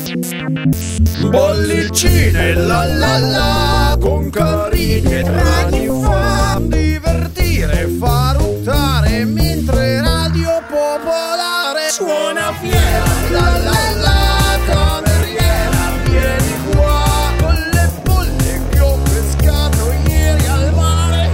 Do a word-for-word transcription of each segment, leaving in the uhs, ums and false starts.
Bollicine la la la, con carini e draghi fa divertire, fa ruttare mentre Radio Popolare suona fiera. La la la, cameriera, vieni qua con le bolle che ho pescato ieri al mare.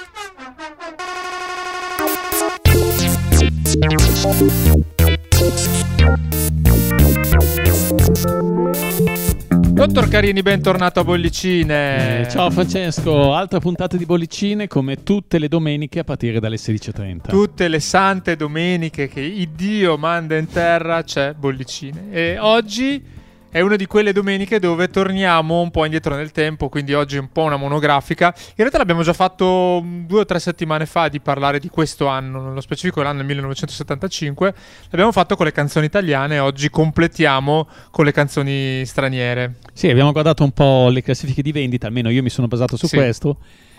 Dottor Carini, bentornato a Bollicine. Eh, ciao Francesco, altra puntata di Bollicine come tutte le domeniche a partire dalle sedici e trenta. Tutte le sante domeniche che Iddio manda in terra c'è Bollicine. E oggi è una di quelle domeniche dove torniamo un po' indietro nel tempo, quindi oggi è un po' una monografica. In realtà l'abbiamo già fatto due o tre settimane fa di parlare di questo anno, nello specifico l'anno millenovecentosettantacinque. L'abbiamo fatto con le canzoni italiane, oggi completiamo con le canzoni straniere. Sì, abbiamo guardato un po' le classifiche di vendita, almeno io mi sono basato su sì. questo,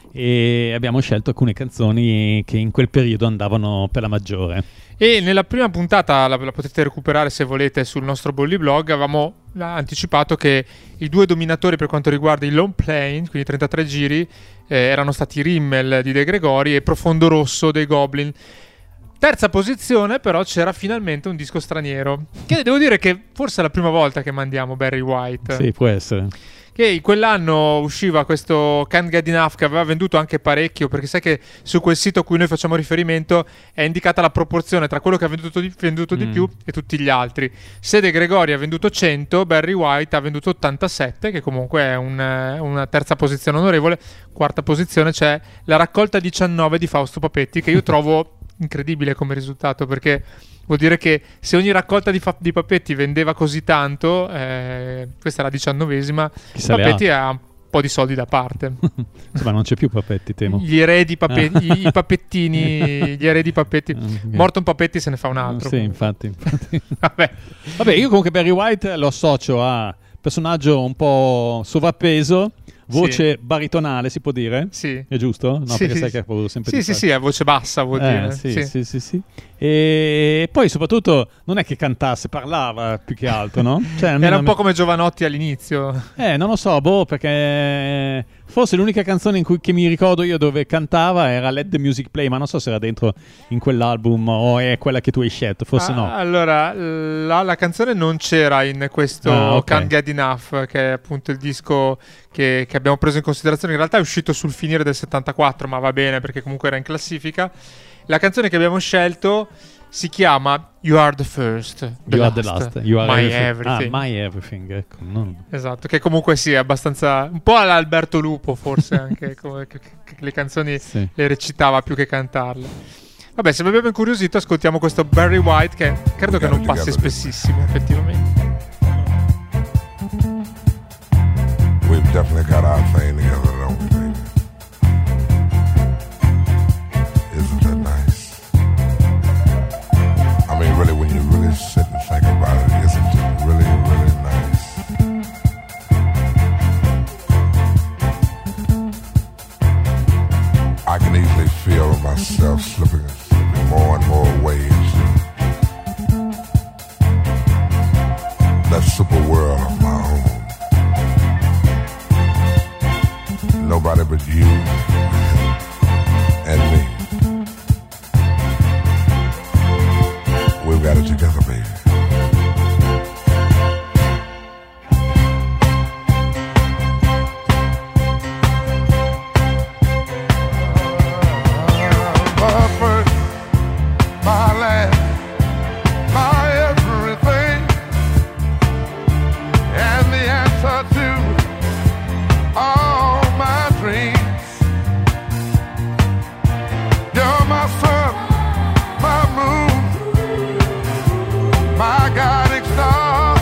e abbiamo scelto alcune canzoni che in quel periodo andavano per la maggiore. E nella prima puntata, la, la potete recuperare se volete sul nostro Bolli Blog, avevamo anticipato che i due dominatori per quanto riguarda il long playing, quindi trentatré giri, eh, erano stati Rimmel di De Gregori e Profondo Rosso dei Goblin. Terza posizione però c'era finalmente un disco straniero, che devo dire che forse è la prima volta che mandiamo Barry White. Sì, può essere. Che in quell'anno usciva questo Can't Get Enough, che aveva venduto anche parecchio, perché sai che su quel sito a cui noi facciamo riferimento è indicata la proporzione tra quello che ha venduto di, venduto di mm. più e tutti gli altri. Se De Gregori ha venduto cento, Barry White ha venduto ottantasette, che comunque è un, una terza posizione onorevole. Quarta posizione c'è la raccolta diciannove di Fausto Papetti, che io trovo incredibile come risultato, perché vuol dire che se ogni raccolta di, fa- di Papetti vendeva così tanto, eh, questa è la diciannovesima, Chissà Papetti ha un po' di soldi da parte. Ma non c'è più Papetti, temo. Gli eredi Papetti, i, i Papettini, gli eredi Papetti. Okay. Morto un Papetti se ne fa un altro. Sì, infatti. infatti. Vabbè. Vabbè, io comunque Barry White lo associo a personaggio un po' sovrappeso. Voce sì. baritonale, si può dire? Sì. È giusto? No, sì, perché sì, sai che ho paura sempre sì, di sì, fare. sì, a voce bassa vuol eh, dire. Sì, sì, sì, sì, sì. E poi soprattutto non è che cantasse, parlava più che altro, no? Cioè, era un po' come Giovanotti all'inizio. Eh, non lo so, boh, perché forse l'unica canzone in cui che mi ricordo io dove cantava era Let the Music Play, ma non so se era dentro in quell'album o è quella che tu hai scelto, forse ah, no. Allora, la, la canzone non c'era in questo ah, okay. Can't Get Enough, che è appunto il disco che, che abbiamo preso in considerazione. In realtà è uscito sul finire del settantaquattro, ma va bene perché comunque era in classifica. La canzone che abbiamo scelto si chiama You Are the First, the You last, Are the Last, You Are My Everything. Everything. Ah, My Everything, ecco. No. Esatto, che comunque sì, è abbastanza un po' all'Alberto Lupo forse anche, come che, che le canzoni sì. le recitava più che cantarle. Vabbè, se vi abbiamo incuriosito ascoltiamo questo Barry White che credo che non passi spessissimo effettivamente. We've definitely got our thing together, don't we, baby? Isn't that nice? I mean, really, when you really sit and think about it, isn't it really, really nice? I can easily feel myself slipping, slipping more and more waves. That super world of my own. Nobody but you and me. We've got it together, baby. My first, my last, my everything, and the answer to all my dreams. You're my sun, my moon, my guiding star,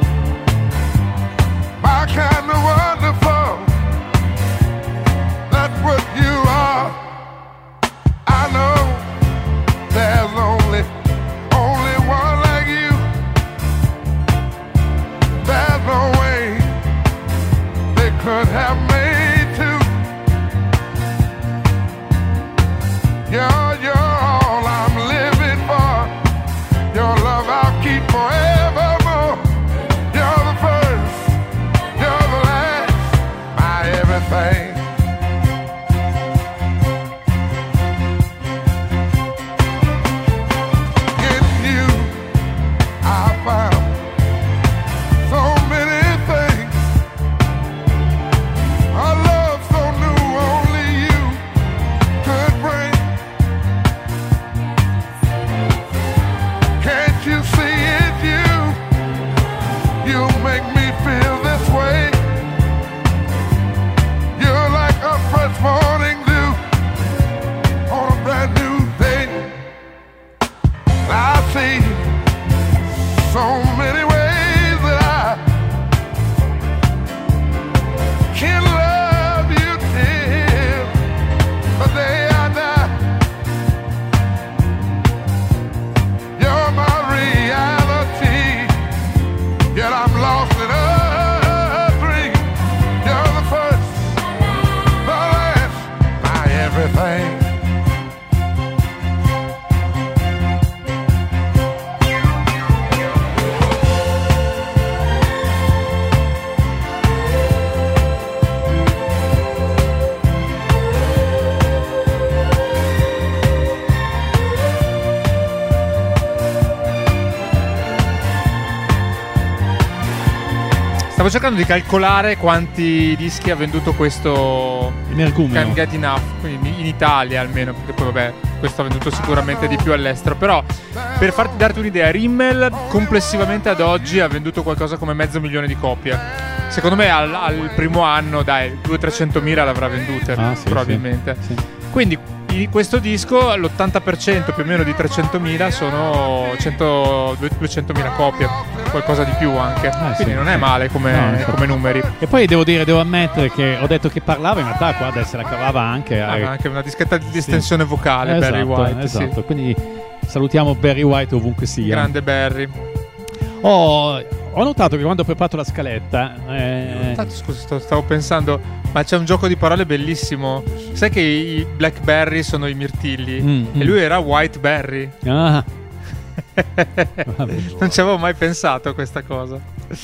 my kind of wonderful. That's what you are. I know there's only, only one like you. There's no way they could have made two. You're, you're all I'm living for. Your love I'll keep forevermore. You're the first. You make me feel this way. You're like a fresh morning dew on a brand new day. I see so many ways that I can love you till the day I die. You're my reality, yet I'm lost in a dream. You're the first, the last, my everything. Stavo cercando di calcolare quanti dischi ha venduto questo Energumeno. Can't Get Enough, quindi in Italia almeno, perché poi vabbè, questo ha venduto sicuramente di più all'estero. Però per farti darti un'idea, Rimmel complessivamente ad oggi ha venduto qualcosa come mezzo milione di copie. Secondo me al, al primo anno, dai, duecento-trecentomila l'avrà vendute, Ah, sì, probabilmente. sì, sì. Quindi in questo disco l'ottanta per cento più o meno di trecentomila sono cento duecentomila copie, qualcosa di più anche. Ah, Quindi sì, non sì. è male come, No, infatti. come numeri. E poi devo dire, devo ammettere che ho detto che parlava, in realtà qua adesso la cavava anche. Ah, eh, anche una dischetta di estensione vocale, esatto, Barry White. esatto. Sì. Quindi salutiamo Barry White ovunque sia. Grande Barry. Ho, ho notato che quando ho preparato la scaletta eh, Tanto, scusa, sto- stavo pensando, ma c'è un gioco di parole bellissimo. Sai che i Blackberry sono i mirtilli Mm, e mm. lui era Whiteberry. ah, vabbè. Non ci avevo mai pensato a questa cosa.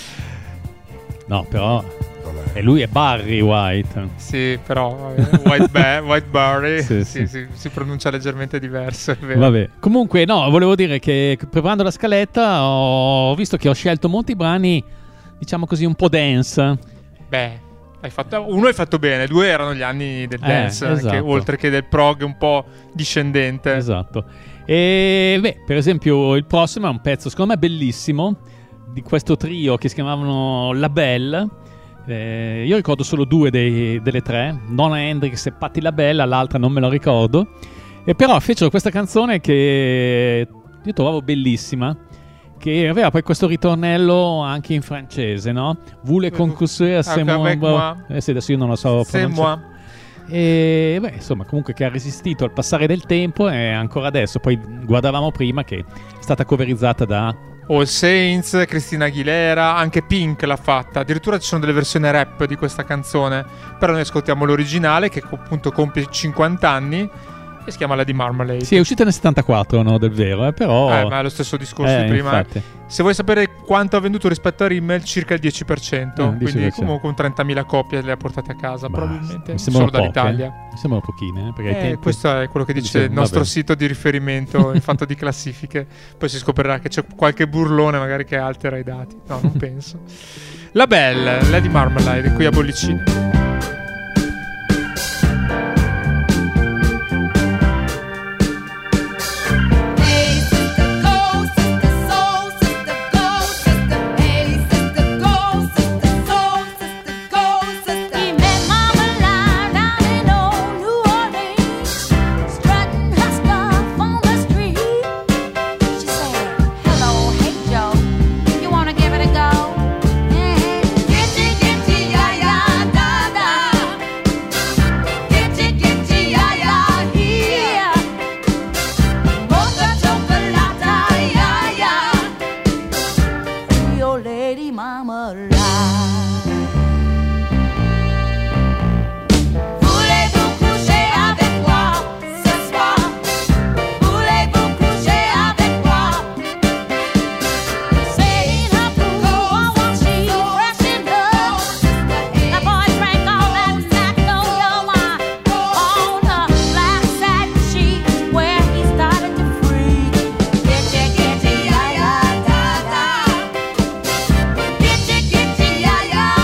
No, però e lui è Barry White. Sì, però eh, Whiteberry, Whiteberry Sì, sì, sì. sì, si pronuncia leggermente diverso, è vero. Vabbè. Comunque, no, volevo dire che preparando la scaletta ho visto che ho scelto molti brani, diciamo così, un po' dance. Beh, hai fatto, uno hai fatto bene, due erano gli anni del Eh, dance, anche, esatto. oltre che del prog un po' discendente. Esatto. E beh, per esempio, il prossimo è un pezzo, secondo me, bellissimo, di questo trio che si chiamavano La Belle. Eh, io ricordo solo due dei- delle tre, Nona Hendrix e Patti LaBelle, l'altra non me lo ricordo. E però fecero questa canzone che io trovavo bellissima, che aveva poi questo ritornello anche in francese, no? Voulez concourir c'est Avec moi. moi. Eh sì, adesso io non lo so C'est pronunciare. moi. E beh, insomma, comunque che ha resistito al passare del tempo e ancora adesso. Poi guardavamo prima che è stata coverizzata da All Saints, Christina Aguilera, anche Pink l'ha fatta. Addirittura ci sono delle versioni rap di questa canzone. Però noi ascoltiamo l'originale che appunto compie cinquanta anni e si chiama Lady Marmalade. Sì, è uscita nel settantaquattro, no, del vero, eh, però Eh, ma è lo stesso discorso Eh, di prima. infatti. Se vuoi sapere quanto ha venduto rispetto a Rimmel, circa il dieci per cento. Eh, dieci per quindi cento. comunque un trentamila copie le ha portate a casa, Bah, probabilmente mi sembrano solo poche, dall'Italia. eh. Mi sembrano pochine, eh, perché ai Eh, tempi- questo è quello che dice Sì, il nostro vabbè. sito di riferimento in fatto di classifiche. Poi si scoprirà che c'è qualche burlone magari che altera i dati. No, non penso. La Belle, Lady Marmalade, qui a Bollicine. Hey sister go, sister soul, sister go, sister. Hey sister go, sister soul, sister go, sister. He met Mama Line down in old New Orleans, strutting her stuff on the street. She said, "Hello, hey Joe, you wanna give it a go?" Yeah. Gitty gitty ya ya da da. Gitty gitty ya ya here. Mocha chocolata, yeah, yeah. Your lady mama lie. Voulez-vous coucher avec moi ce soir? Voulez-vous coucher avec moi? Saying her blue, I want she freshened up. That boy drank all that Mac on your wine on the black satin sheets where he started to freak. Gitty gitty ya ya da da. Gitty gitty ya ya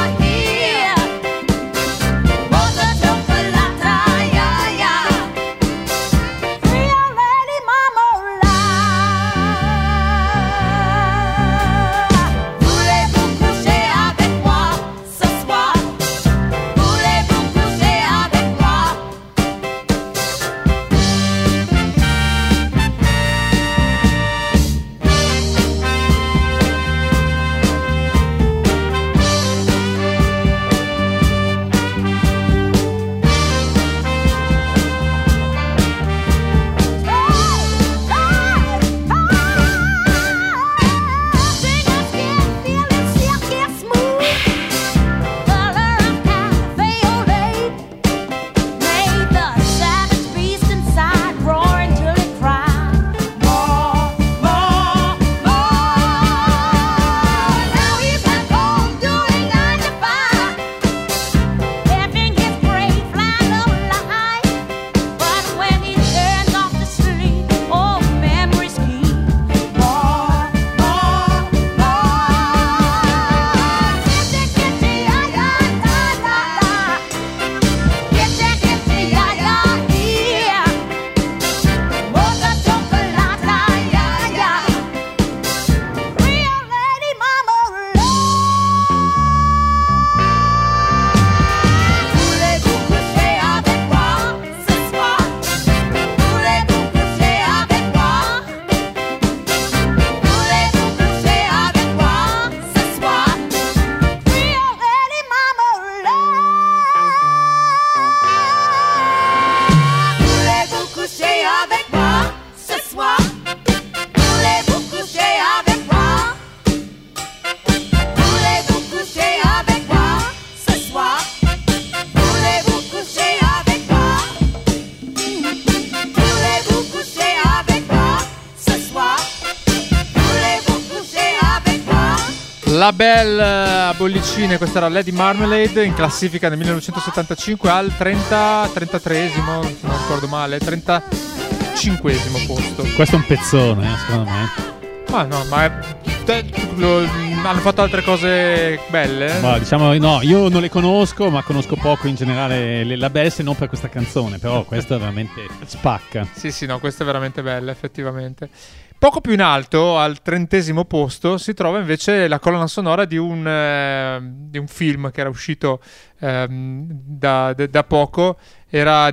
La Belle a bollicine, questa era Lady Marmalade, in classifica nel millenovecentosettantacinque al trenta, trentatreesimo, se non ricordo male, trentacinquesimo posto. Questo è un pezzone, eh, secondo me. Ma no, ma è- te- lo- hanno fatto altre cose belle. eh? Ma diciamo, no, io non le conosco, ma conosco poco in generale le La Belle, se non per questa canzone, però questa veramente spacca. Sì, sì, no, questa è veramente bella, effettivamente. Poco più in alto, al trentesimo posto, si trova invece la colonna sonora di un, eh, di un film che era uscito ehm, da, da- da poco. Era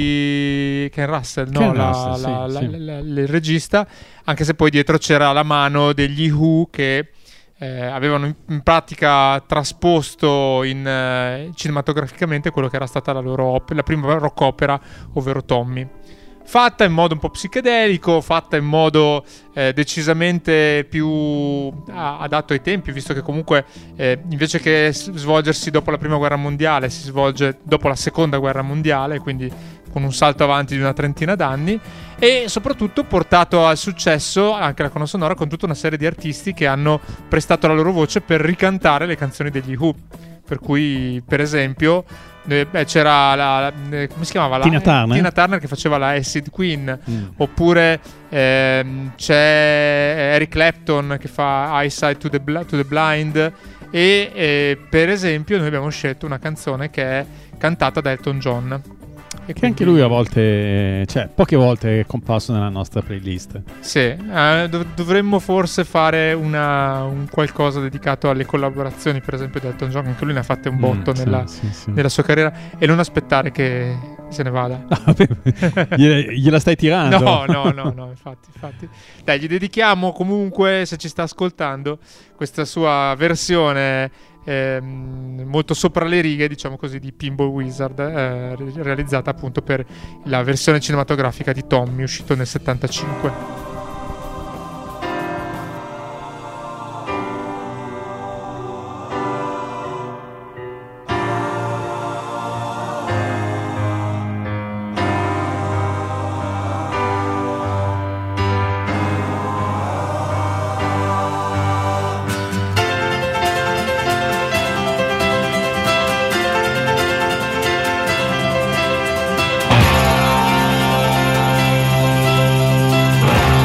di Ken Russell, no? Ken La- Russell, la- sì, la- sì. la- la- il regista, anche se poi dietro c'era la mano degli Who che eh, avevano in, in pratica trasposto in, eh, cinematograficamente quello che era stata la loro op- la prima rock opera, ovvero Tommy. Fatta in modo un po' psichedelico, fatta in modo eh, decisamente più ah, adatto ai tempi, visto che comunque eh, invece che s- svolgersi dopo la prima guerra mondiale si svolge dopo la seconda guerra mondiale, quindi con un salto avanti di una trentina d'anni, e soprattutto portato al successo anche la colonna sonora con tutta una serie di artisti che hanno prestato la loro voce per ricantare le canzoni degli Who. Per cui, per esempio, eh, beh, c'era la, la- eh, come si chiamava? La- Tina Turner? Tina Turner che faceva la Acid Queen. Mm. Oppure ehm, c'è Eric Clapton che fa Eyesight to the, Bl- to the Blind. E eh, per esempio noi abbiamo scelto una canzone che è cantata da Elton John. E Che anche quindi- lui a volte, cioè poche volte è comparso nella nostra playlist. Sì, eh, dov- dovremmo forse fare una, un qualcosa dedicato alle collaborazioni, per esempio di Elton John, anche lui ne ha fatte un botto Mm, sì, nella, sì, sì. nella sua carriera, e non aspettare che se ne vada. No, vabbè, gliela, gliela stai tirando? No, no, no, no, infatti, infatti. Dai, gli dedichiamo comunque, se ci sta ascoltando, questa sua versione ehm, molto sopra le righe, diciamo così, di Pinball Wizard, eh, re- realizzata appunto per la versione cinematografica di Tommy, uscito nel settantacinque. Thank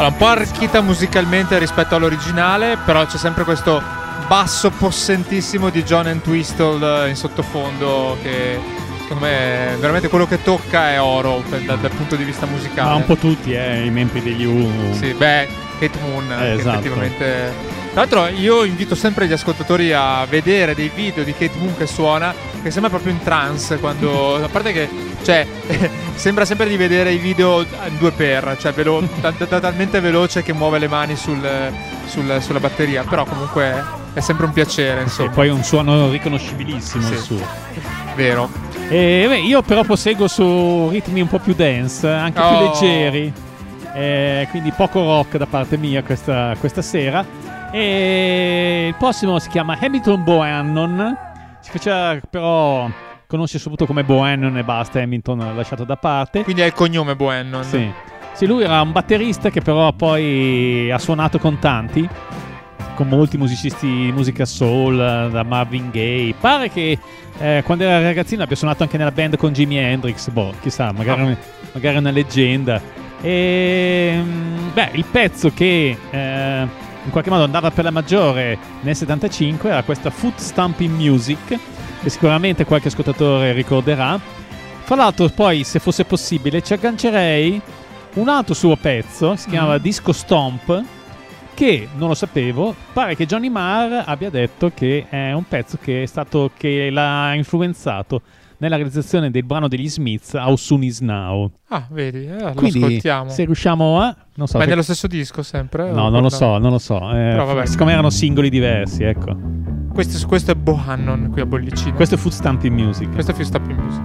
allora, un po' arricchita musicalmente rispetto all'originale, però c'è sempre questo basso possentissimo di John Entwistle in sottofondo che secondo me è veramente quello che tocca è oro per, dal, dal punto di vista musicale. Ma un po' tutti, eh, i membri degli U. Sì, beh, Kate Moon, Eh, che esatto. effettivamente. Tra l'altro io invito sempre gli ascoltatori a vedere dei video di Kate Moon che suona, che sembra proprio in trance quando, a parte che cioè sembra sempre di vedere i video in due per, cioè velo, t- t- talmente veloce che muove le mani sul, sul- sulla batteria, però comunque è sempre un piacere, E insomma. poi un suono riconoscibilissimo Sì. il suo. Vero. E beh, io però proseguo su ritmi un po' più dance, anche più Oh. leggeri. Eh, quindi poco rock da parte mia questa, questa sera. E il prossimo si chiama Hamilton Bohannon. Si faceva però conosce soprattutto come Bohannon e basta. Hamilton l'ha lasciato da parte. Quindi è il cognome Bohannon. Sì. Sì, lui era un batterista che però poi ha suonato con tanti, con molti musicisti di musica soul, da Marvin Gaye. Pare che eh, quando era ragazzino abbia suonato anche nella band con Jimi Hendrix. Boh, chissà, magari, Ah. magari è una leggenda. E beh, il pezzo che eh, in qualche modo andava per la maggiore nel settantacinque era questa Foot Stomping Music, che sicuramente qualche ascoltatore ricorderà. Fra l'altro, poi, se fosse possibile, ci aggancerei un altro suo pezzo, si chiamava Mm. Disco Stomp, che non lo sapevo, pare che Johnny Marr abbia detto che è un pezzo che è stato che l'ha influenzato nella realizzazione del brano degli Smiths How Soon Is Now. Ah, vedi, eh, lo Quindi ascoltiamo. se riusciamo a non so Ma è se- nello stesso disco sempre? no, non lo so, non lo so. Eh, Però vabbè. siccome erano singoli diversi, ecco. Questo, questo è Bohannon qui a Bollicino. Questo è Foot Stamping Music. Questo è Foot Stomping Music.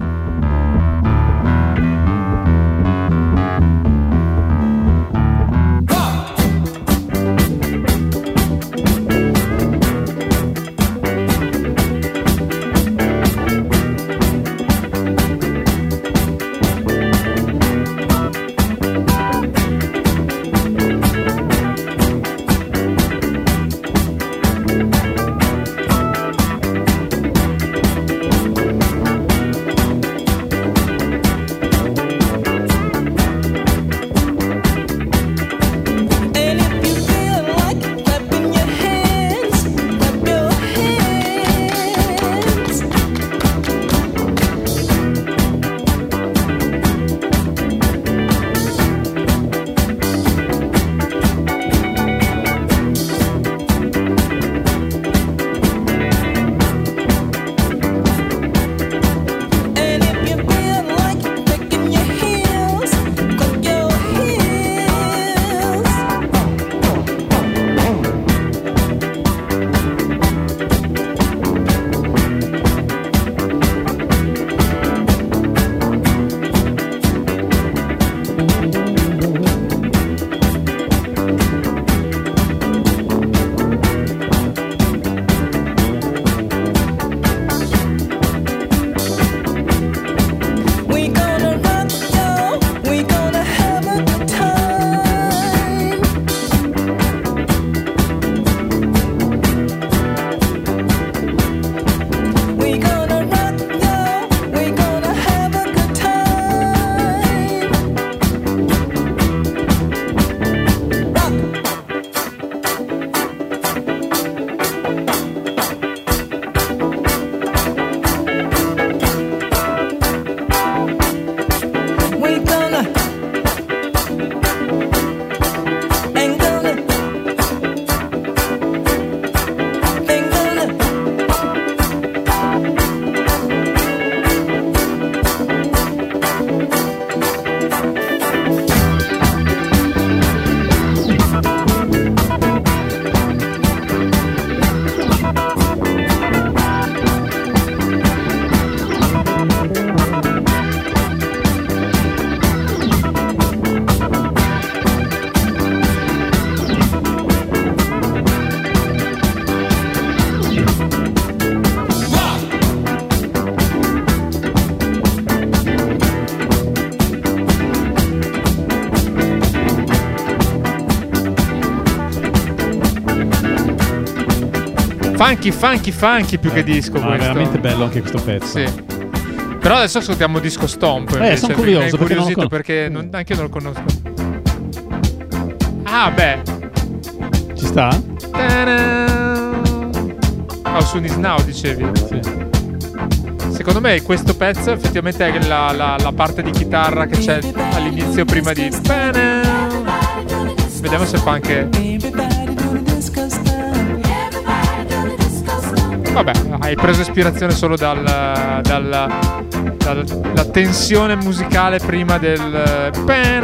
And if you feel like clapping your hands, clap your hands. And if you feel like clicking your heels, click your heels. We gonna rock yo, we gonna have a good time. We gonna rock yo, we gonna have a good time. Rock. We gonna ain't gonna ain't gonna Funky, funky, funky più che disco Ah, questo. veramente bello anche questo pezzo. Sì. Però adesso ascoltiamo Disco Stomp. invece, sono mi- curioso, mi è perché non lo incuriosito con- perché non- anche io non lo conosco. Ah, beh. Ci sta? How soon is now, dicevi. Sì. Secondo me questo pezzo effettivamente è la, la, la parte di chitarra che c'è all'inizio prima di... Vediamo se fa anche... Vabbè, hai preso ispirazione solo dal, dal, dalla tensione musicale prima del...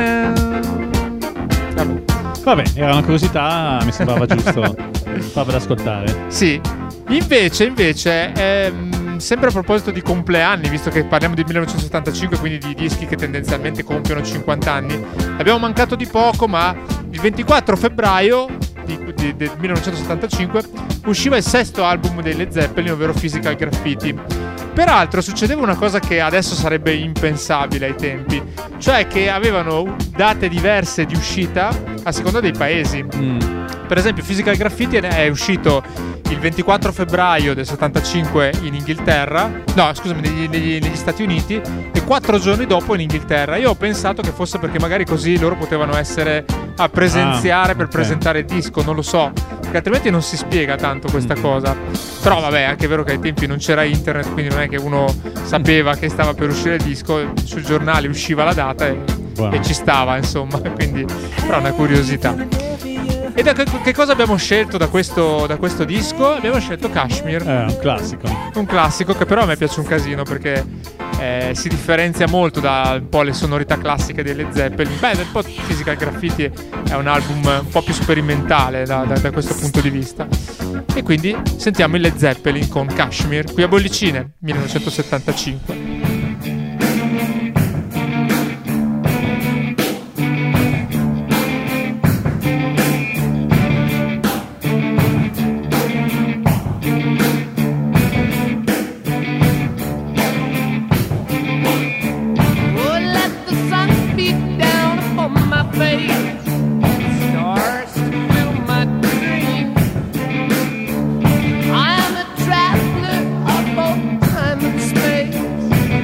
Vabbè. Vabbè, era una curiosità, mi sembrava giusto farvela ascoltare. Sì, invece, invece, ehm, sempre a proposito di compleanni, visto che parliamo di millenovecentosettantacinque, quindi di dischi che tendenzialmente compiono cinquanta anni, abbiamo mancato di poco, ma il ventiquattro febbraio di, di, del millenovecentosettantacinque usciva il sesto album dei Led Zeppelin, ovvero Physical Graffiti. Peraltro succedeva una cosa che adesso sarebbe impensabile ai tempi, cioè che avevano date diverse di uscita a seconda dei paesi. Mm. Per esempio Physical Graffiti è uscito il ventiquattro febbraio del settantacinque in Inghilterra, no scusami negli, negli, negli Stati Uniti, e quattro giorni dopo in Inghilterra. Io ho pensato che fosse perché magari così loro potevano essere a presenziare Ah, per ok. presentare il disco, non lo so, perché altrimenti non si spiega tanto questa Mm. cosa. Però vabbè, è anche vero che ai tempi non c'era internet, quindi non è che uno sapeva che stava per uscire il disco, sul giornale usciva la data e, Wow. e ci stava, insomma, quindi però è una curiosità. E da che, che cosa abbiamo scelto da questo, da questo disco? Abbiamo scelto Kashmir, È un classico. un classico che però a me piace un casino perché eh, si differenzia molto da un po' le sonorità classiche dei Led Zeppelin. Beh, un po' Physical Graffiti è un album un po' più sperimentale da, da, da questo punto di vista. E quindi sentiamo i Led Zeppelin con Kashmir qui a Bollicine, millenovecentosettantacinque. Oh, let the sun beat down upon my face. Stars to fill my dreams. I am a traveler of both time and space.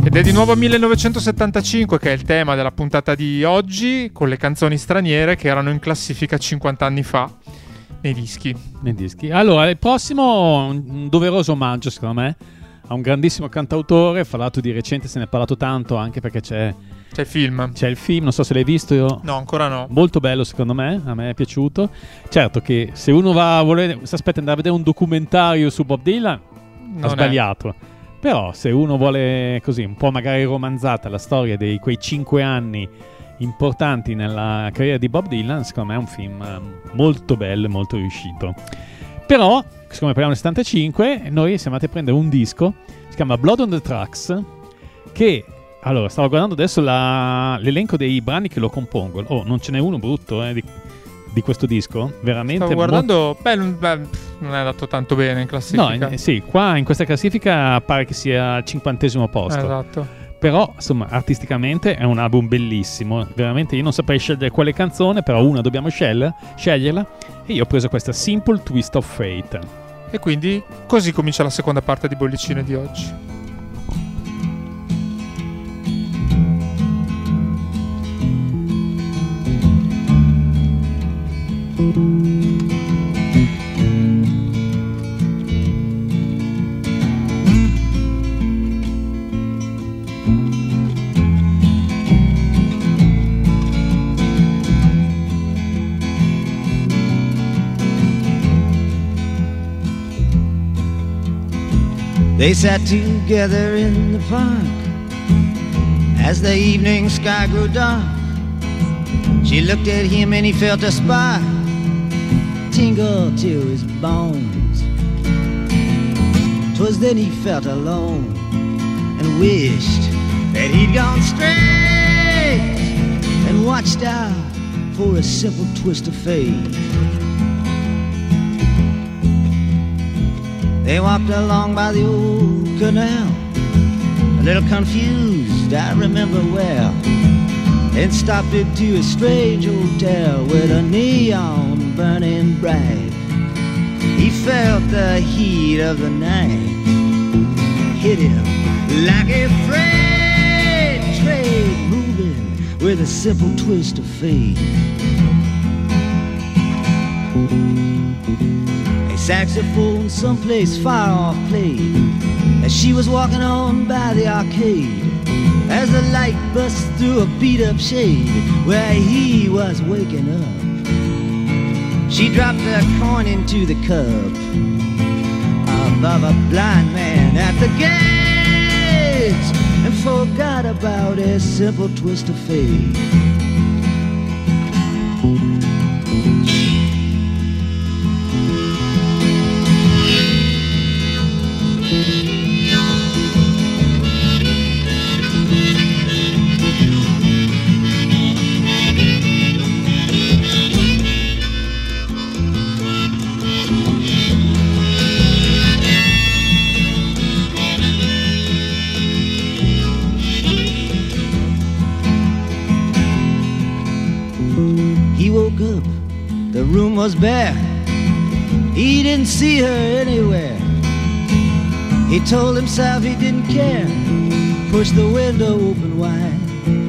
Ed è di nuovo millenovecentosettantacinque che è il tema della puntata di oggi, con le canzoni straniere che erano in classifica cinquanta anni fa nei dischi. Nei dischi. Allora, il prossimo un doveroso omaggio, secondo me, a un grandissimo cantautore. Parlato di recente, se ne è parlato tanto, anche perché c'è C'è il film. c'è il film, non so se l'hai visto. Io... No, ancora no. Molto bello secondo me, a me è piaciuto. Certo che se uno va a volere, si aspetta di andare a vedere un documentario su Bob Dylan, Non ha è. sbagliato. Però se uno vuole così, un po' magari romanzata la storia di quei cinque anni importanti nella carriera di Bob Dylan, secondo me è un film eh, molto bello e molto riuscito. Però, siccome parliamo del settantacinque, noi siamo andati a prendere un disco, si chiama Blood on the Tracks, che... Allora, stavo guardando adesso la- l'elenco dei brani che lo compongono. Oh, non ce n'è uno brutto eh, di, di questo disco. Veramente Stavo mo- guardando, beh, non beh, non è andato tanto bene in classifica. No, eh, sì, qua in questa classifica pare che sia al cinquantesimo posto. Esatto. Però, insomma, artisticamente è un album bellissimo. Veramente io non saprei scegliere quale canzone, però una dobbiamo scegliere, sceglierla. E io ho preso questa Simple Twist of Fate. E quindi così comincia la seconda parte di Bollicine di oggi. They sat together in the park as the evening sky grew dark. She looked at him and he felt a spark tingle to his bones. 'Twas then he felt alone and wished that he'd gone straight and watched out for a simple twist of fate. They walked along by the old canal, a little confused, I remember well, and stopped into a strange hotel with a neon burning bright. He felt the heat of the night hit him like a freight train moving with a simple twist of fate. Saxophone someplace far off played as she was walking on by the arcade, as the light bust through a beat up shade where he was waking up. She dropped a coin into the cup above a blind man at the gates and forgot about a simple twist of fate. He woke up, the room was bare. He didn't see her anywhere. He told himself he didn't care, pushed the window open wide,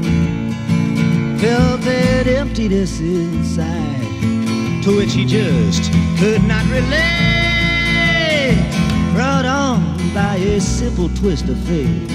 felt that emptiness inside, to which he just could not relate, brought on by a simple twist of fate.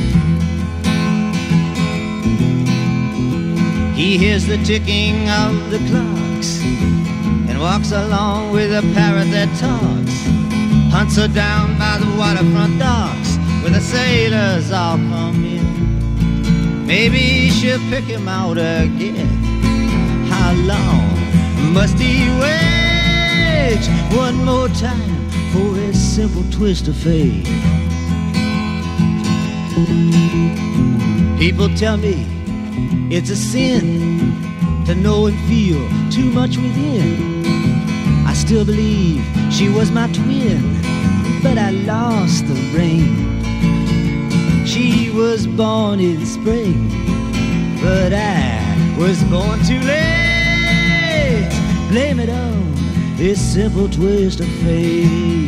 He hears the ticking of the clocks and walks along with a parrot that talks, hunts her down by the waterfront docks where the sailors all come in. Maybe she'll pick him out again. How long must he wait one more time for a simple twist of fate? People tell me it's a sin to know and feel too much within. I still believe she was my twin, but I lost the ring. She was born in spring, but I was born too late. Blame it on this simple twist of fate.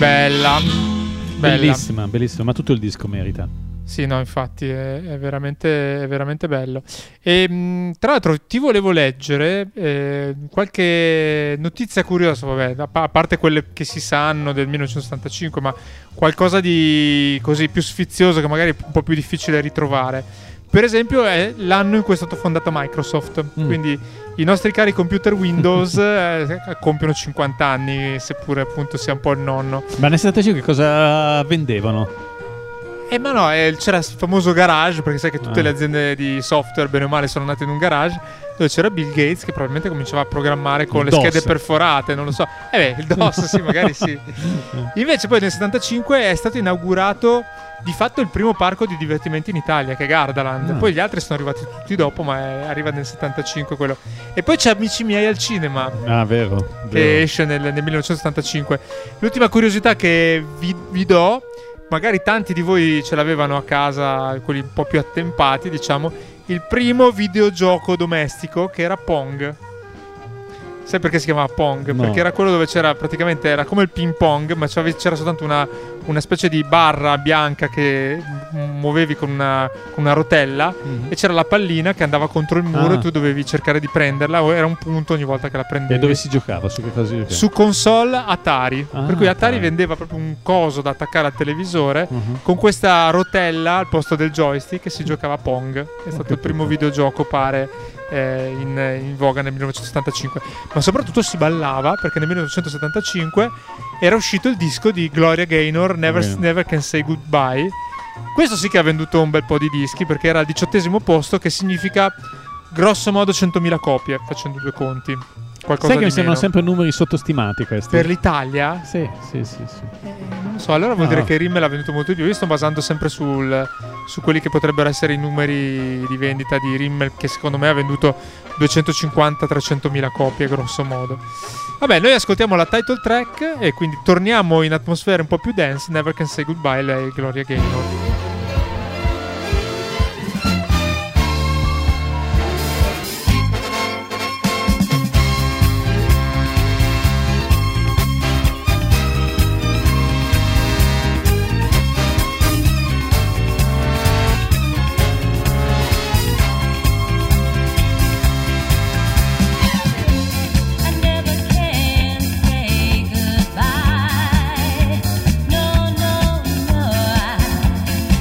Bella. Bella. Bellissima, bellissima, ma tutto il disco merita. Sì, no, infatti è, è veramente, è veramente bello. E mh, tra l'altro ti volevo leggere eh, qualche notizia curiosa, vabbè, a, pa- a parte quelle che si sanno del millenovecentosettantacinque, ma qualcosa di così più sfizioso che magari è un po' più difficile da ritrovare. Per esempio è l'anno in cui è stata fondata Microsoft, Mm. quindi i nostri cari computer Windows eh, compiono cinquanta anni, seppure appunto sia un po' il nonno. Ma nel settantacinque cosa vendevano? Eh ma no, eh, c'era il famoso garage, perché sai che tutte Ah. le aziende di software, bene o male, sono nate in un garage, dove c'era Bill Gates che probabilmente cominciava a programmare con Il le DOS. schede perforate, non lo so. Eh beh, il DOS, sì, magari sì. Invece poi nel settantacinque è stato inaugurato di fatto il primo parco di divertimenti in Italia, che è Gardaland. Ah. Poi gli altri sono arrivati tutti dopo, ma è- arriva nel settantacinque quello. E poi c'è Amici miei al cinema, Ah, vero. che vero. esce nel, nel millenovecentosettantacinque. L'ultima curiosità che vi, vi do, magari tanti di voi ce l'avevano a casa, quelli un po' più attempati, diciamo, il primo videogioco domestico che era Pong. Sai perché si chiamava Pong? No. Perché era quello dove c'era praticamente, era come il ping pong, ma c'era c'era soltanto una, una specie di barra bianca che m- muovevi con una, con una rotella, Mhm. e c'era la pallina che andava contro il muro Ah. e tu dovevi cercare di prenderla, o era un punto ogni volta che la prendevi. E dove si giocava? Su che cosa si giocava? Su console Atari. Ah, per cui Atari Atari. vendeva proprio un coso da attaccare al televisore Mhm. con questa rotella al posto del joystick, e si giocava a Pong. È stato il capito. primo videogioco, pare, eh, in, in voga nel millenovecentosettantacinque. Ma soprattutto si ballava, perché nel millenovecentosettantacinque era uscito il disco di Gloria Gaynor, Never, Bene. Never Can Say Goodbye. Questo sì che ha venduto un bel po' di dischi, perché era al diciottesimo posto, che significa grosso modo centomila copie, facendo due conti. Qualcosa Sai che di mi sembrano meno. sempre numeri sottostimati questi. Per l'Italia? Sì, sì, sì, sì. Non so, allora vuol No. dire che Rimmel ha venduto molto di più. Io sto basando sempre sul, su quelli che potrebbero essere i numeri di vendita di Rimmel, che secondo me ha venduto duecentocinquanta trecentomila copie, grosso modo. Vabbè, noi ascoltiamo la title track e quindi torniamo in atmosfere un po' più dance. Never Can Say Goodbye, lei Gloria Gaynor. I never can say goodbye. No, no, no. I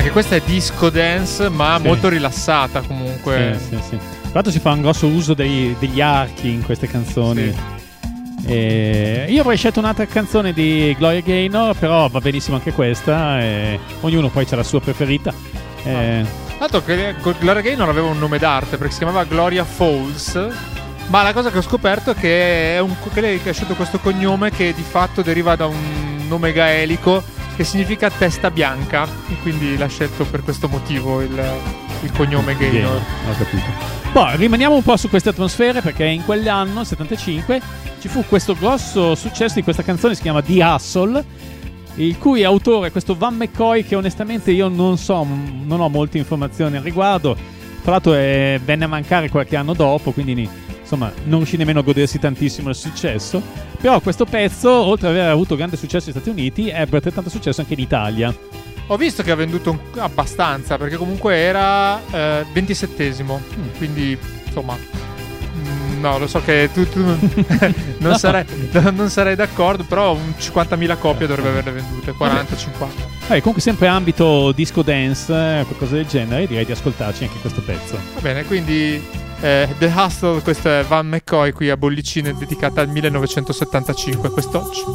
Anche questa è disco dance, ma Sì. molto rilassata comunque. Sì, sì, sì. Tra l'altro si fa un grosso uso dei- degli archi in queste canzoni. Sì. E io avrei scelto un'altra canzone di Gloria Gaynor, però va benissimo anche questa. E ognuno poi c'ha la sua preferita. E- Tra l'altro che Gloria Gaynor aveva un nome d'arte perché si chiamava Gloria Falls. Ma la cosa che ho scoperto è che è un, che lei ha scelto questo cognome che di fatto deriva da un nome gaelico che significa testa bianca, e quindi l'ha scelto per questo motivo il, il cognome Gaynor. Gaynor, ho capito. Poi rimaniamo un po' su queste atmosfere, perché in quell'anno, settantacinque, ci fu questo grosso successo di questa canzone, si chiama The Hustle, il cui autore è questo Van McCoy, che onestamente io non so, m- non ho molte informazioni al riguardo. Tra l'altro eh, venne a mancare qualche anno dopo, quindi insomma non riuscì nemmeno a godersi tantissimo il successo. Però questo pezzo, oltre ad aver avuto grande successo negli Stati Uniti, ebbe altrettanto successo anche in Italia. Ho visto che ha venduto un- abbastanza perché comunque era eh, ventisettesimo, quindi insomma mm, no, lo so che tu, tu non, non, No. sarai, non sarai d'accordo, però un cinquantamila copie dovrebbe averle vendute, quaranta cinquanta. Eh, comunque sempre ambito disco dance, eh, qualcosa del genere, direi di ascoltarci anche questo pezzo. Va bene, quindi eh, The Hustle, questo è Van McCoy qui a Bollicine, dedicata al millenovecentosettantacinque, quest'oggi.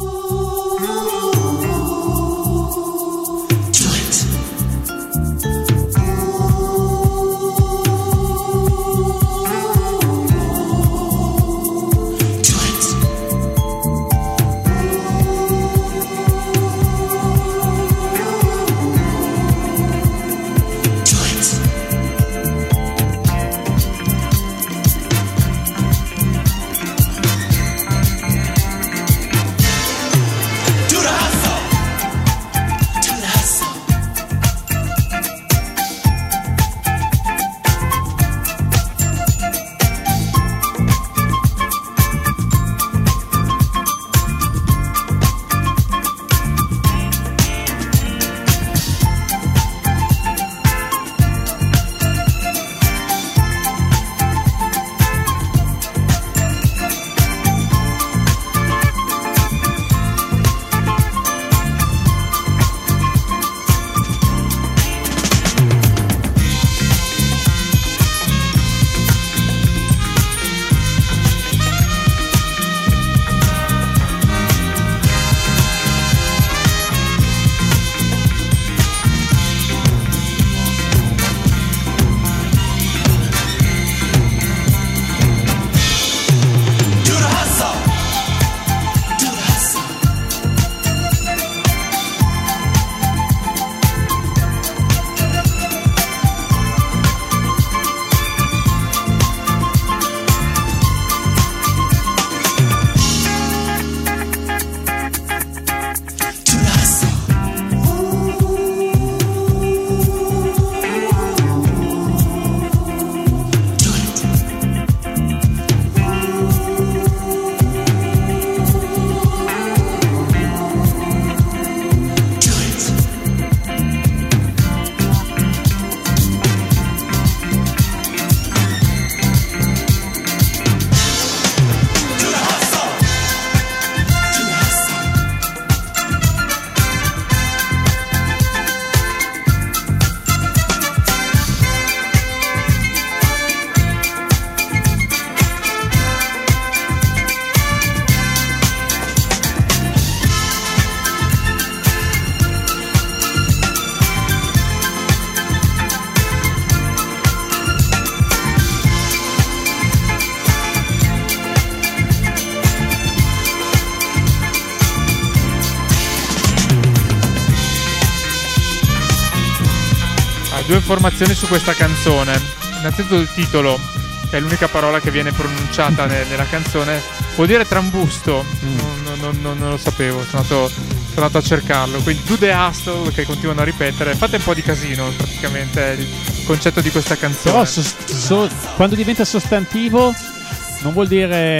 Due informazioni su questa canzone. Innanzitutto il titolo, che è l'unica parola che viene pronunciata ne- nella canzone, vuol dire trambusto. Non, non- non- non lo sapevo, sono andato, sono andato a cercarlo. Quindi Do the Hustle, che continuano a ripetere. Fate un po' di casino, praticamente è il concetto di questa canzone. Però sos- so- quando diventa sostantivo non vuol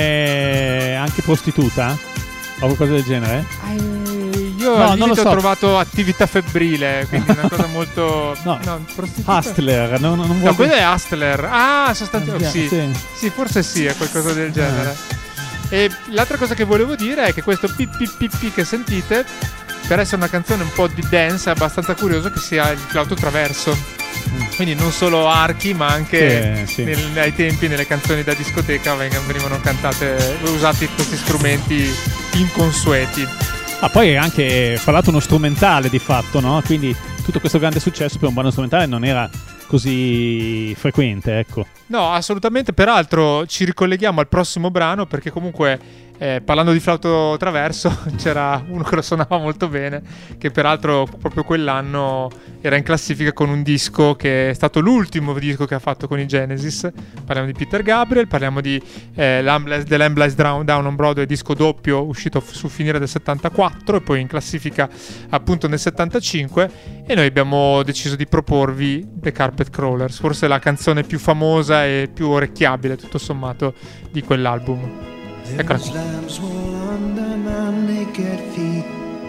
dire anche prostituta? O qualcosa del genere? Eh, io No, non all'inizio lo so. ho trovato attività febbrile, quindi una cosa molto... No. prostituta. Hustler, no, no, non No, vuol quello dire... è Hustler. Ah, sostantivo. Eh, Sì. sì. Sì, forse sì, è qualcosa del genere. E l'altra cosa che volevo dire è che questo pi pi pi pi che sentite per essere una canzone un po' di dance è abbastanza curioso che sia il flauto traverso. Quindi non solo archi, ma anche Sì, sì. nel- ai tempi nelle canzoni da discoteca veng- venivano cantate, usati questi strumenti inconsueti. Ah, poi era anche fra l'altro uno strumentale di fatto, no? Quindi tutto questo grande successo per un brano strumentale non era così frequente, ecco. No, assolutamente. Peraltro ci ricolleghiamo al prossimo brano perché comunque eh, parlando di flauto traverso c'era uno che lo suonava molto bene, che peraltro proprio quell'anno era in classifica con un disco che è stato l'ultimo disco che ha fatto con i Genesis. Parliamo di Peter Gabriel, parliamo di eh, Lamb- The Lamb Lies Down, Down on Broadway, disco doppio uscito f- sul finire del settantaquattro e poi in classifica appunto nel settantacinque, e noi abbiamo deciso di proporvi The Carpet Crawlers, forse la canzone più famosa e più orecchiabile tutto sommato di quell'album. Eccola Those qui. lambs were under my naked feet.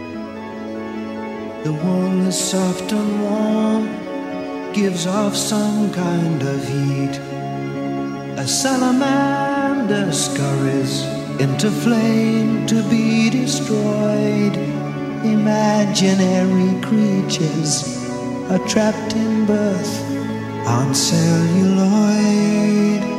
The wool is soft and warm, gives off some kind of heat. A salamander scurries into flame to be destroyed. Imaginary creatures are trapped in birth on celluloid.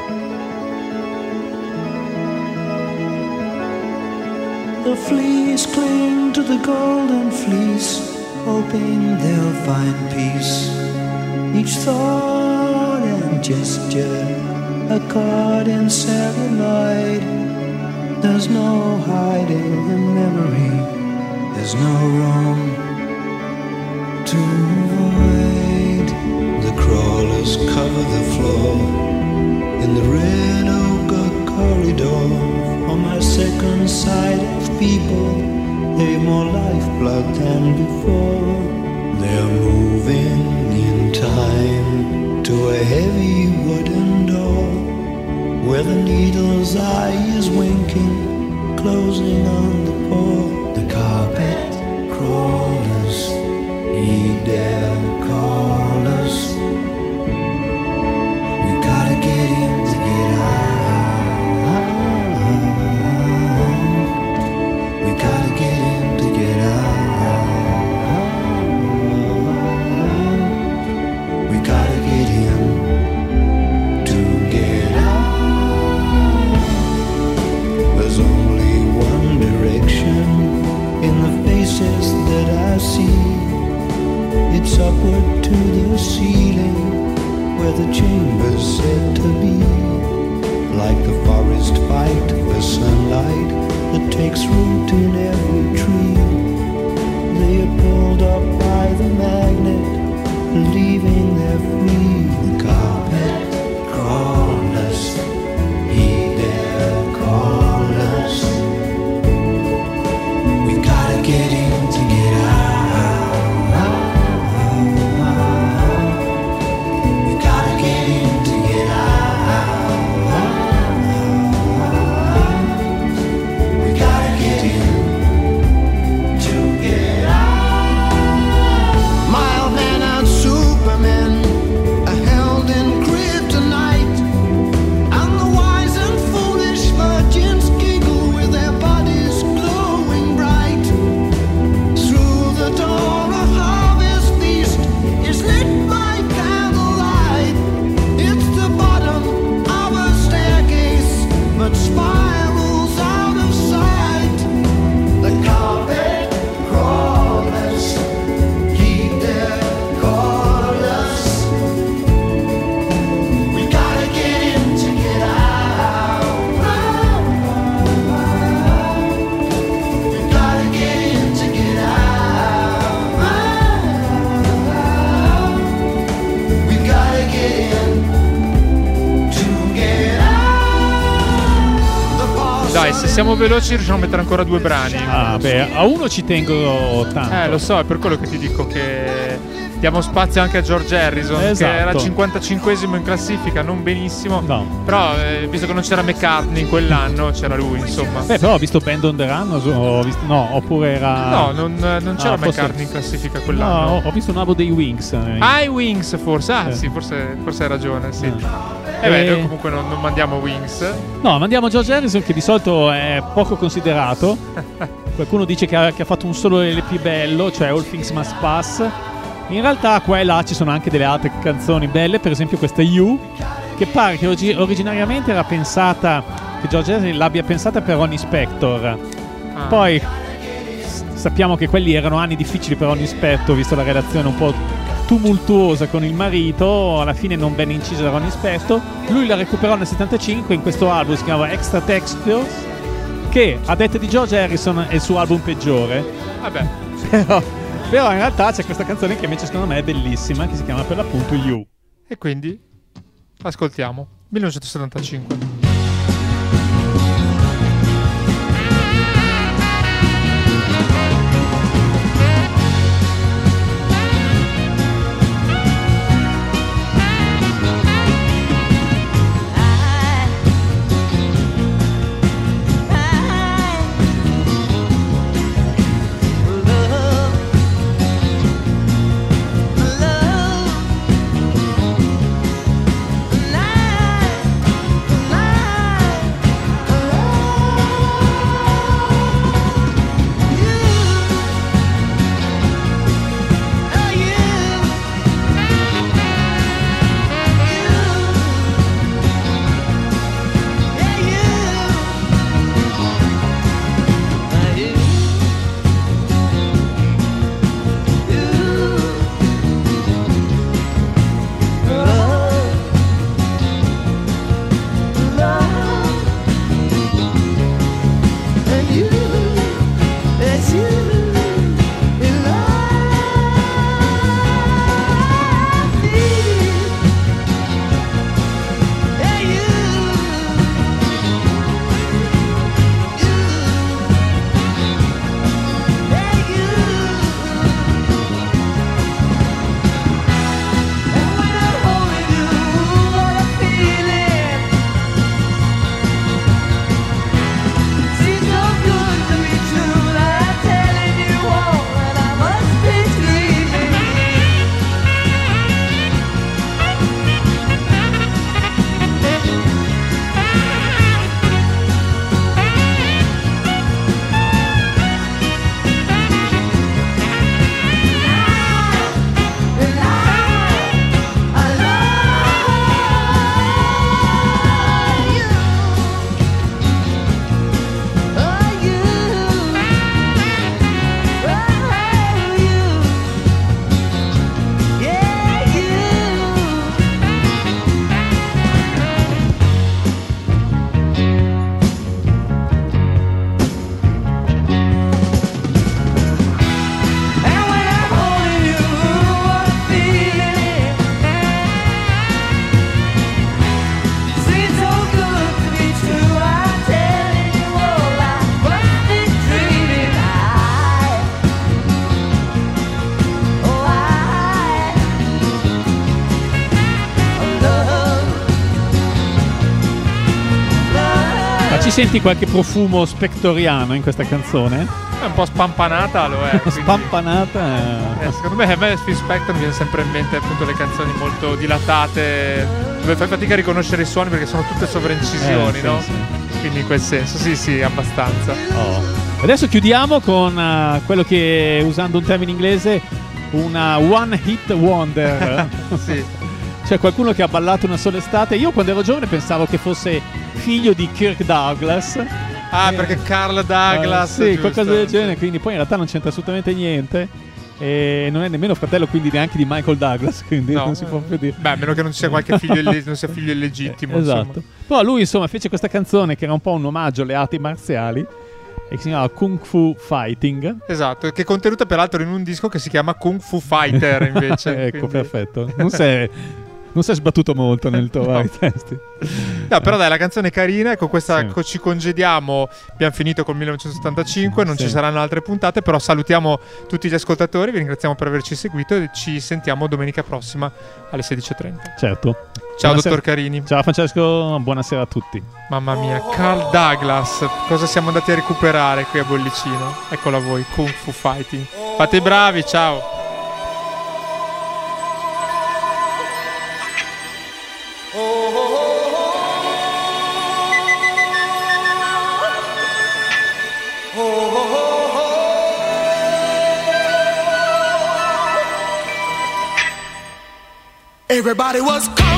The fleas cling to the golden fleece, hoping they'll find peace. Each thought and gesture a chord in celluloid. There's no hiding in memory, there's no room to avoid. The crawlers cover the floor in the red ochre corridor. On my second sight of people, they've more lifeblood than before. They're moving in time to a heavy wooden door, where the needle's eye is winking, closing on the poor. The carpet crawlers heed their callers. We gotta get in to get out. We gotta get in to get out. We gotta get in to get out. There's only one direction in the faces that I see. It's upward to the ceiling, where the chamber's said to be. Like the forest fight for sunlight that takes root in every tree. They are pulled up by the magnet, leaving their free. The carpet crawlers heed their callers. We gotta get in to get out. We gotta get in to get out. We gotta get in to get out. Mild man and Superman are held in kryptonite, and the wise and foolish virgins giggle with their bodies glowing bright. Through the dawn, a harvest feast is lit by candlelight. It's the bottom of a staircase, but spirals out of sight. The carpet crawlers heed their callers. We gotta get in to get out. We gotta get in to get out. We gotta get in to get out. The boss Dai, se siamo veloci riusciamo a mettere ancora due brani. Ah, beh, a uno ci tengo tanto. Eh, lo so, è per quello che ti dico che diamo spazio anche a George Harrison, Esatto. che era cinquantacinquesimo in classifica, non benissimo. No. Però, eh, visto che non c'era McCartney in quell'anno, c'era lui, insomma. Beh, però ho visto Band on the Run, ho visto- no, oppure era... No, non, non c'era Ah, forse- McCartney in classifica No, quell'anno. ho, ho visto un album dei Wings. eh. Ah, i Wings forse? Ah, Eh. sì, forse, forse hai ragione, sì. Ah. E beh, Eh. noi comunque non, non mandiamo Wings. No, mandiamo George Harrison, che di solito è poco considerato. Qualcuno dice che ha, che ha fatto un solo L P bello, cioè All Things Must Pass. In realtà qua e là ci sono anche delle altre canzoni belle, per esempio questa You, che pare che origi- originariamente era pensata, che George Harrison l'abbia pensata per Ronnie Spector. Ah. Poi s- sappiamo che quelli erano anni difficili per Ronnie Spector, visto la relazione un po' tumultuosa con il marito. Alla fine non venne incisa da Ronnie Spector. Lui la recuperò nel settantacinque in questo album, si chiama Extra Textures, che a detta di George Harrison è il suo album peggiore. Vabbè. Però, però in realtà c'è questa canzone che invece secondo me è bellissima, che si chiama per l'appunto You. E quindi ascoltiamo. millenovecentosettantacinque. Ci senti qualche profumo spectoriano in questa canzone? È un po' spampanata, lo è. quindi- Spampanata. Eh, secondo me a me Phil Spector mi viene sempre in mente appunto le canzoni molto dilatate, dove fai fatica a riconoscere i suoni perché sono tutte sovraincisioni, Eh, sì, no? sì. Quindi in quel senso, sì, sì, abbastanza. Oh. Adesso chiudiamo con uh, quello che, usando un termine inglese, una one hit wonder. Sì. Cioè qualcuno che ha ballato una sola estate. Io quando ero giovane pensavo che fosse figlio di Kirk Douglas. Ah, Eh, perché Carl Douglas, eh, sì, giusto? qualcosa del genere, quindi poi in realtà non c'entra assolutamente niente. E non è nemmeno fratello, quindi neanche di Michael Douglas, quindi No. non si può più dire. Beh, a meno che non ci sia qualche figlio, ille- non sia figlio illegittimo. Esatto. Però lui insomma fece questa canzone che era un po' un omaggio alle arti marziali e che si chiamava Kung Fu Fighting. Insomma. Esatto, che è contenuta peraltro in un disco che si chiama Kung Fu Fighter invece. Ecco, quindi- perfetto. Non si è, non si è sbattuto molto nel trovare No. i testi. No, però dai, la canzone è carina e con questa Sì. co- ci congediamo. Abbiamo finito col millenovecentosettantacinque, non Sì. ci saranno altre puntate, però salutiamo tutti gli ascoltatori, vi ringraziamo per averci seguito e ci sentiamo domenica prossima alle sedici e trenta. Certo. Ciao Buonasera. dottor Carini. Ciao Francesco, buonasera a tutti. Mamma mia, Carl Douglas, cosa siamo andati a recuperare qui a Bollicino? Eccola a voi, Kung Fu Fighting. Fate i bravi, ciao. Oh, oh, oh, oh. Everybody was calling.